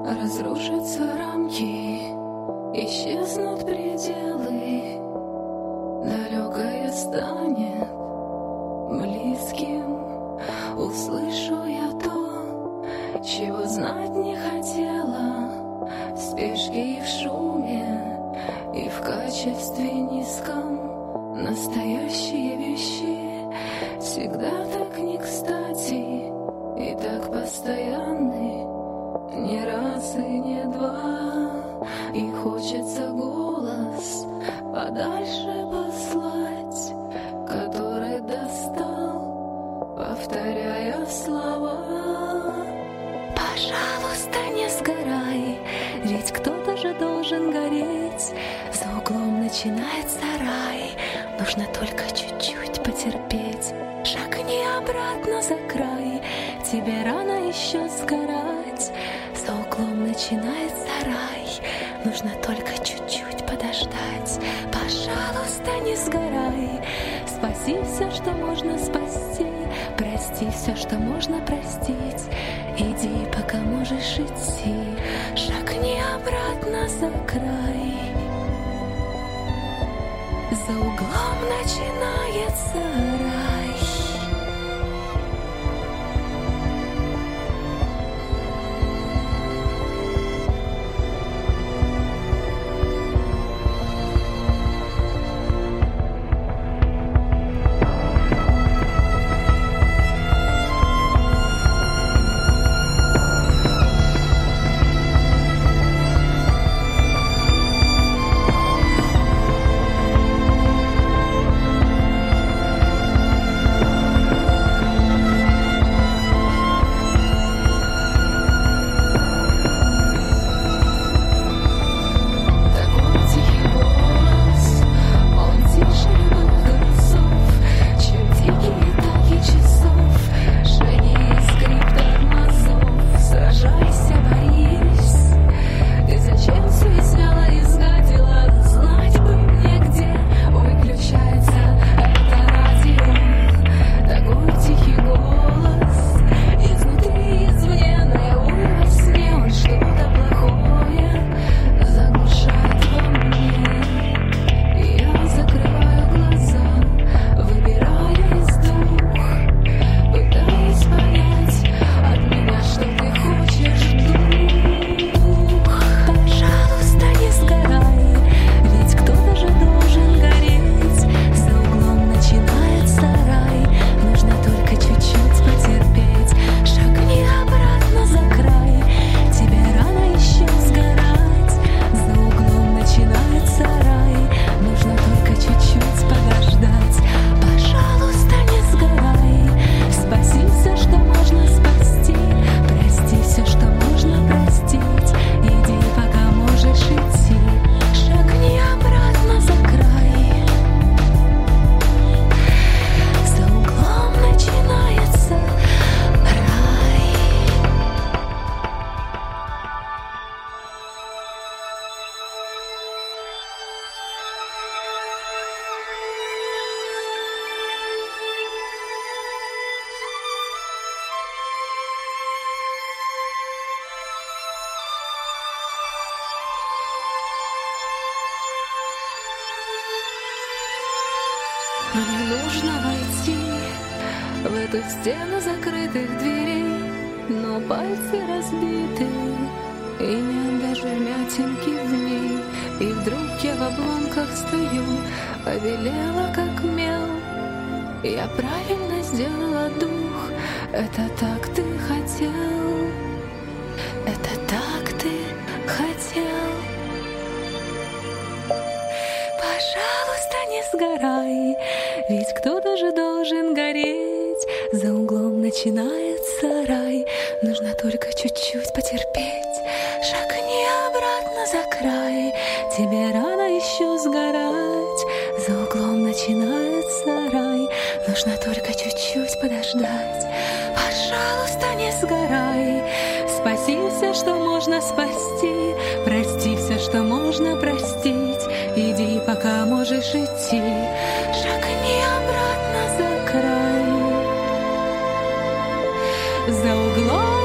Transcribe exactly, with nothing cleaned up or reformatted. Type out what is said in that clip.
Разрушатся рамки, исчезнут пределы, далекое станет близким. Услышу я то, чего знать не хотела, в спешке и в шуме, и в качестве низком. Настоящие вещи всегда так не кстати и так постоянны, не раз и не два. И хочется голос подальше послать, который достал, повторяя слова. Пожалуйста, не сгорай, ведь кто-то же должен гореть. За углом начинается рай, нужно только чуть-чуть потерпеть. Шагни обратно за край, тебе рано еще сгорать. За углом начинается рай, нужно только чуть-чуть подождать. Пожалуйста, не сгорай, спаси все, что можно спасти, прости все, что можно простить. Иди, пока можешь идти, шагни обратно за край. За углом начинается рай. Мне нужно войти в эту стену закрытых дверей, но пальцы разбиты, и нет даже мятинки в ней. И вдруг я в обломках стою, побелела как мел. Я правильно сделала дух, это так ты хотел, это так ты хотел. Пожалуйста, не сгорай, ведь кто-то же должен гореть. За углом начинается рай, нужно только чуть-чуть потерпеть. Шагни обратно за край, тебе рано еще сгорать. За углом начинается рай, нужно только чуть-чуть подождать. Пожалуйста, не сгорай, спаси все, что можно спасти, прости все, что можно простить. Иди, пока можешь идти, шагни обратно за край. За углом